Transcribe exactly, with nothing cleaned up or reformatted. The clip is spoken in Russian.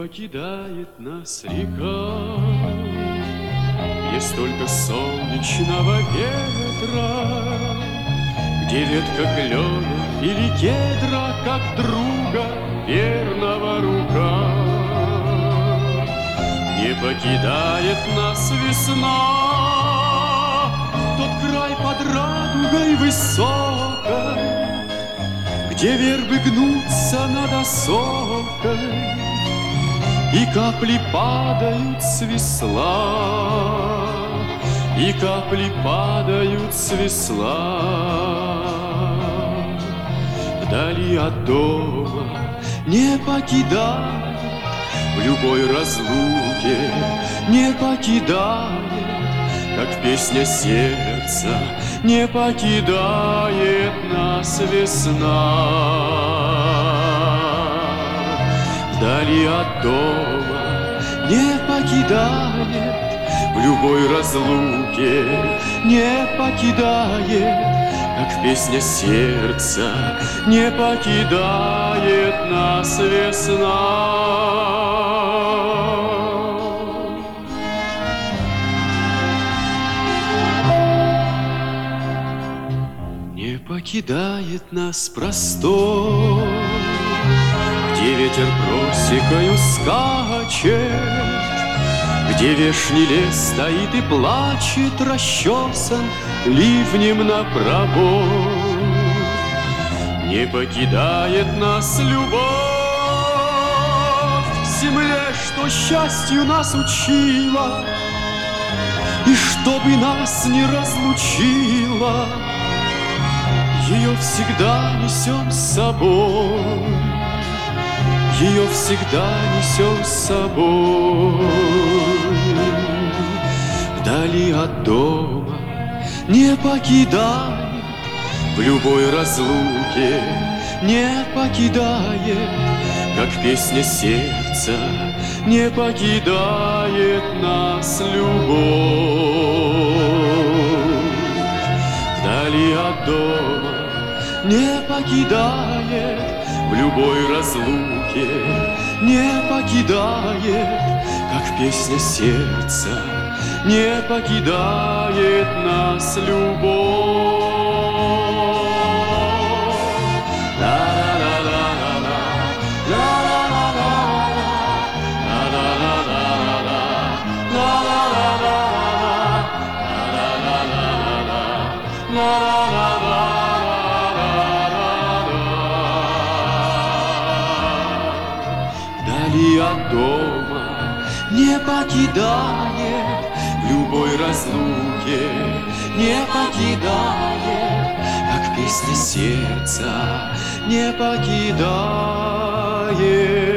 покидает нас река, где столько солнечного ветра, где ветка клена или кедра, как друга верного рука. Не покидает нас весна, тот край под радугой высокой, где вербы гнутся над осокой, и капли падают с весла, и капли падают с весла. Вдали от дома не покидает, в любой разлуке не покидает, как песня сердца не покидает нас весна. Вдали от дома не покидает, в любой разлуке не покидает, как песня сердца не покидает нас весна. Не покидает нас простор, где ветер просекою скачет, где вешний лес стоит и плачет, расчесан ливнем на пробор. Не покидает нас любовь к земле, что счастью нас учила, и чтобы нас не разлучила, ее всегда несем с собой, ее всегда несем с собой. Вдали от дома не покидает, в любой разлуке не покидает, как песня сердца не покидает нас любовь. Вдали от дома не покидает, в любой разлуке не покидает, как песня сердца не покидает нас любовь. Вдали от дома не покидает, в любой разлуке не покидает, как песня сердца не покидает.